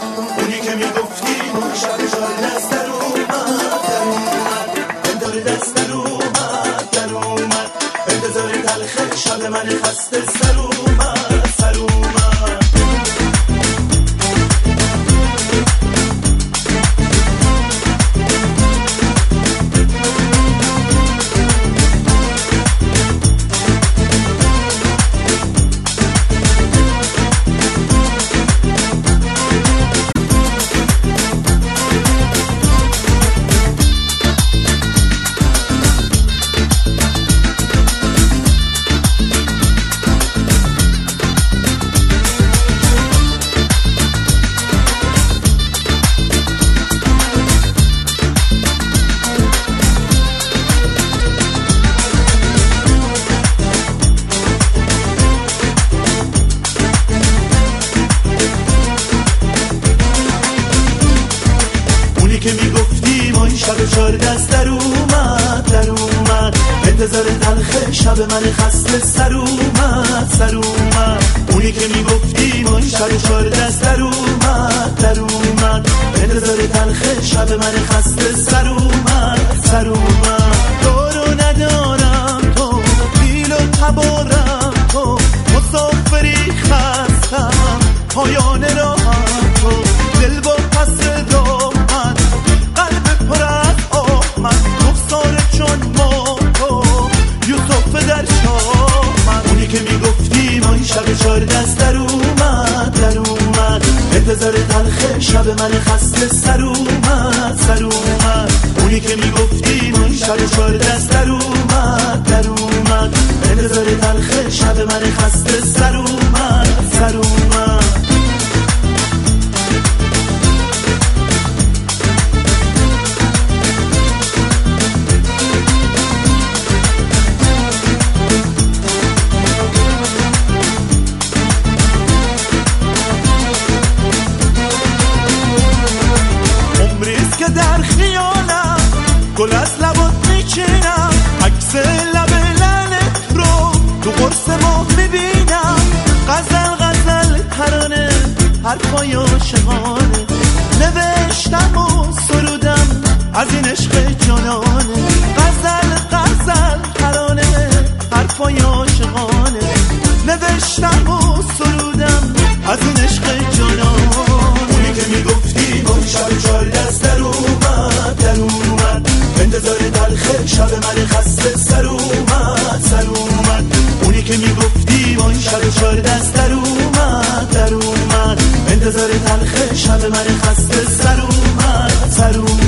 اونی که میگفتی اون شب شار دست در اومد انتظار دست در اومد انتظار تلخ شب من خسته سر اومد که میگفتی ما این شب چار دست در اومد انتظار تلخ شب من خسته سر اومد اونی که میگفتی ما این شب چار دست در اومد انتظار تلخ شب من خسته سر اومد تو رو ندارم تو دیل و تبارم تو مسافری خستم پایان راهم تو دل با پس راحت قلب پر از آمد رخسار چون ما تو یوسف در شامد اونی که میگفتی ما این شب چار دست در اومد انتظار تلخ شب من خسته سر اومد اونی که میگفتی ما این شب چار دست در اومد انتظار تلخ شب من خسته سر اومد عمریست که در خیالم گل از لبات میچینم عکس لب لعنت رو تو قرص ماه میبینم غزل ترانه حرفای عاشقانه نوشتم و سرودم از این عشق جانانه غزل ترانه حرفای عاشقانه نوشتم و سرودم از این عشق جانانه اونی که میگفتی با این شب چار دست در اومد انتظار تلخ شب من خسته سر اومد اونی که میگفتی با این شب چار دست در اومد انتظار تلخ شب من خسته سر اومد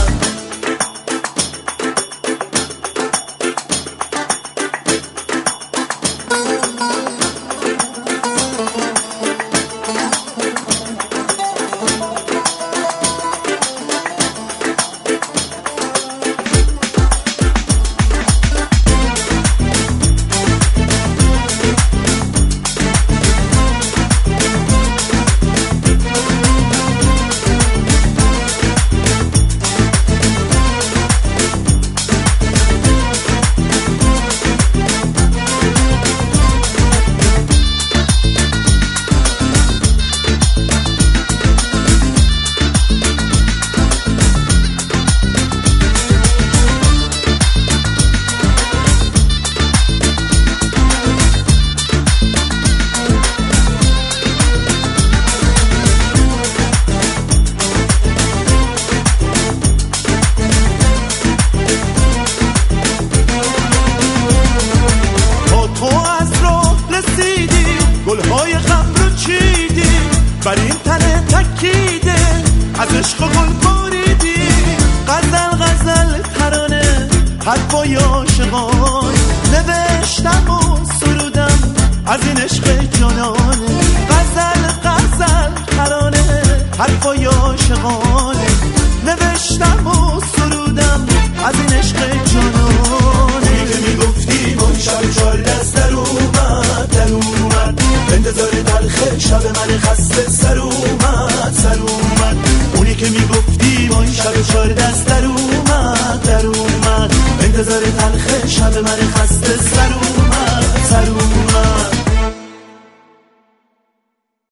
گلهای غم رو چیدی بر این تنه تکیده از عشق گل باریدی غزل ترانه حرفای عاشقان نوشتم و سرودم از این عشق جانانه غزل ترانه حرفای عاشقانه نوشتم و سرودم از این عشق جانانه که میگفتی با این شب چار دست در اومد انتظار تلخ شب من خسته سر اومد اونی که میگفتی با این شب چار دست در اومد انتظار تلخ شب من خسته سر اومد